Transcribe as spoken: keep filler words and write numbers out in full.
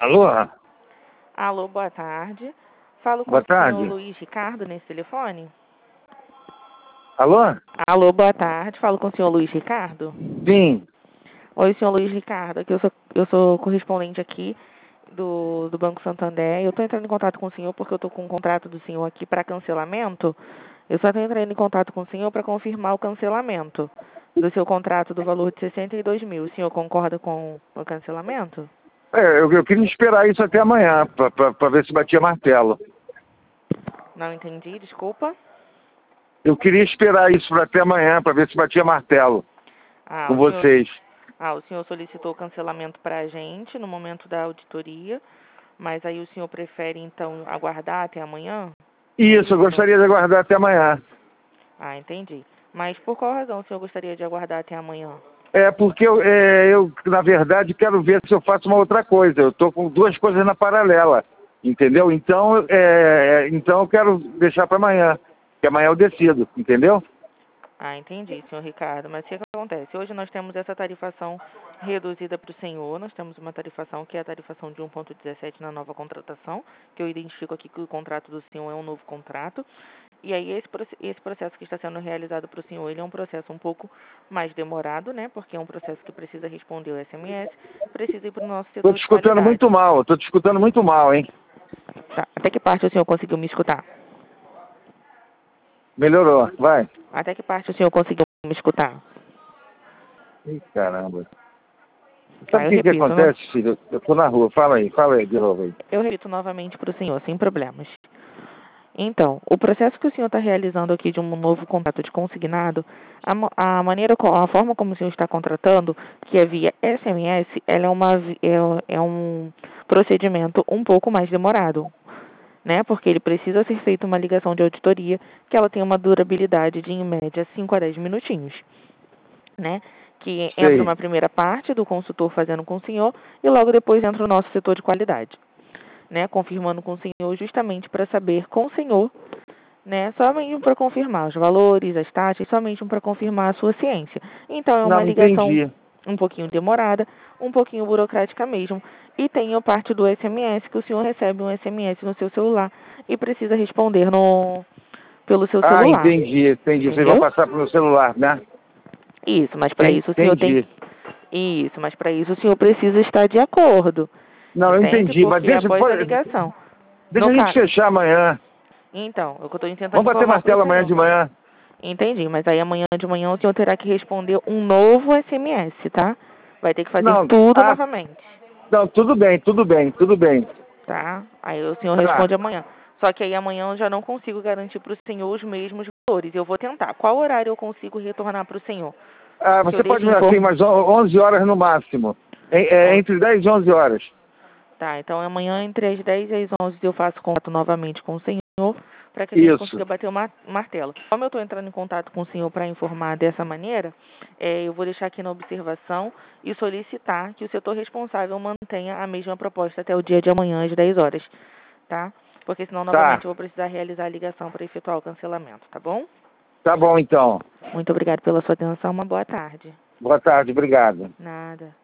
Alô? Alô, boa tarde. Falo com Boa o senhor tarde. Luiz Ricardo nesse telefone? Alô? Alô, boa tarde. Falo com o senhor Luiz Ricardo? Sim. Oi, senhor Luiz Ricardo. Aqui eu sou, eu sou correspondente aqui do, do Banco Santander. Eu estou entrando em contato com o senhor porque eu estou com um contrato do senhor aqui para cancelamento. Eu só estou entrando em contato com o senhor para confirmar o cancelamento do seu contrato do valor de sessenta e dois mil. O senhor concorda com o cancelamento? É, eu, eu queria esperar isso até amanhã, para ver se batia martelo. Não entendi, desculpa. Eu queria esperar isso para até amanhã, para ver se batia martelo Ah, com o senhor, vocês. ah, o senhor solicitou o cancelamento para a gente no momento da auditoria, mas aí o senhor prefere, então, aguardar até amanhã? Isso, eu gostaria de aguardar até amanhã. Ah, entendi. Mas por qual razão o senhor gostaria de aguardar até amanhã? É porque eu, é, eu, na verdade, quero ver se eu faço uma outra coisa. Eu estou com duas coisas na paralela, entendeu? Então, é, então eu quero deixar para amanhã, que amanhã eu decido, entendeu? Ah, entendi, senhor Ricardo. Mas o que, que acontece? Hoje nós temos essa tarifação reduzida para o senhor. Nós temos uma tarifação que é a tarifação de um vírgula dezessete na nova contratação, que eu identifico aqui que o contrato do senhor é um novo contrato. E aí esse, esse processo que está sendo realizado para o senhor, ele é um processo um pouco mais demorado, né? Porque é um processo que precisa responder o S M S, precisa ir para o nosso Estou setor te de escutando qualidade. muito mal, estou te escutando muito mal, hein? Tá. Até que parte o senhor conseguiu me escutar? Melhorou, vai. Até que parte o senhor conseguiu me escutar? Ih, caramba. Tá, Sabe o eu que que repito, não, acontece, filho? Eu tô na rua. Fala aí, fala aí de novo aí. eu repito novamente para o senhor, sem problemas. Então, o processo que o senhor está realizando aqui de um novo contrato de consignado, a, mo- a maneira, co- a forma como o senhor está contratando, que é via S M S, ela é, uma, vi- é, é um procedimento um pouco mais demorado, né? Porque ele precisa ser feita uma ligação de auditoria, que ela tem uma durabilidade de, em média, cinco a dez minutinhos, né? Que entra Sei. uma primeira parte do consultor fazendo com o senhor e logo depois entra o nosso setor de qualidade, né, confirmando com o senhor justamente para saber com o senhor, né, somente para confirmar os valores, as taxas, somente para confirmar a sua ciência. Então é uma Não, ligação entendi. um pouquinho demorada, um pouquinho burocrática mesmo, e tem a parte do S M S, que o senhor recebe um S M S no seu celular e precisa responder no, pelo seu Ah, celular, entendi, entendi. Vocês vão entendeu? passar pro meu celular, né? Isso, mas para isso o senhor tem Entendi. que... Isso, mas para isso o senhor precisa estar de acordo, Não, eu entende? entendi, mas Porque deixa, após a pode- ligação. deixa No a gente caso, fechar amanhã. então, eu estou tentando Vamos bater informar para o martelo amanhã senhor. de manhã. Entendi, mas aí amanhã de manhã o senhor terá que responder um novo S M S, tá? Vai ter que fazer Não, tudo ah, novamente, não, tudo bem, tudo bem, tudo bem. tá? Aí o senhor Tá. responde amanhã. Só que aí amanhã eu já não consigo garantir para o senhor os mesmos valores. Eu vou tentar. Qual horário eu consigo retornar para o senhor? Ah, Que eu você pode deixe me dar assim, inform... mais onze horas no máximo. É, é, on- entre dez e onze horas. Tá, então amanhã entre as dez e as onze eu faço contato novamente com o senhor para que a gente Isso. consiga bater o mar- martelo. Como eu estou entrando em contato com o senhor para informar dessa maneira, é, eu vou deixar aqui na observação e solicitar que o setor responsável mantenha a mesma proposta até o dia de amanhã às dez horas, tá? Porque senão Tá. novamente eu vou precisar realizar a ligação para efetuar o cancelamento, tá bom? Tá bom, então. Muito obrigada pela sua atenção, uma boa tarde. Boa tarde, obrigado. Nada.